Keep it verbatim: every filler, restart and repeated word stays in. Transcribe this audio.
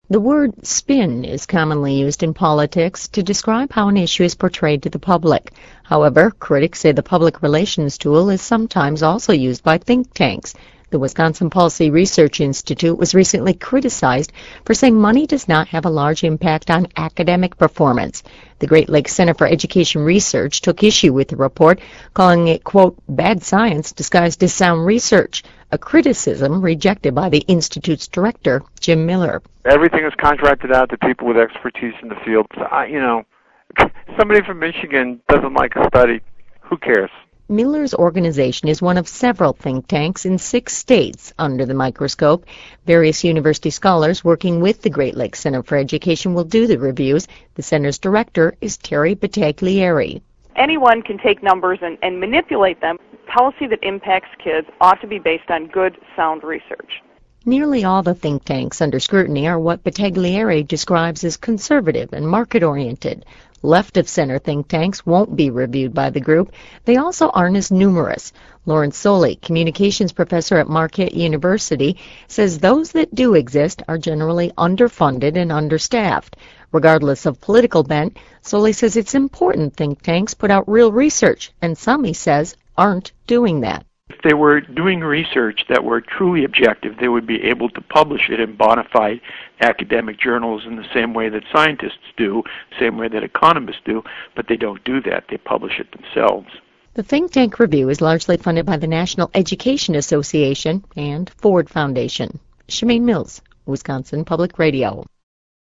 The word spin is commonly used in politics to describe how an issue is portrayed to the public. However, critics say the public relations tool is sometimes also used by think tanks. The Wisconsin Policy Research Institute was recently criticized for saying money does not have a large impact on academic performance. The Great Lakes Center for Education Research took issue with the report, calling it, quote, bad science disguised as sound research, a criticism rejected by the Institute's director, Jim Miller. Everything is contracted out to people with expertise in the field. So I, you know, somebody from Michigan doesn't like a study. Who cares? Miller's organization is one of several think tanks in six states under the microscope. Various university scholars working with the Great Lakes Center for Education will do the reviews. The center's director is Terry Battaglieri. Anyone can take numbers and, and manipulate them. Policy that impacts kids ought to be based on good, sound research. Nearly all the think tanks under scrutiny are what Battaglieri describes as conservative and market-oriented. Left-of-center think tanks won't be reviewed by the group. They also aren't as numerous. Lawrence Soley, communications professor at Marquette University, says those that do exist are generally underfunded and understaffed. Regardless of political bent, Soley says it's important think tanks put out real research, and some, he says, aren't doing that. If they were doing research that were truly objective, they would be able to publish it in bona fide academic journals in the same way that scientists do, the same way that economists do, but they don't do that. They publish it themselves. The think tank review is largely funded by the National Education Association and Ford Foundation. Shemaine Mills, Wisconsin Public Radio.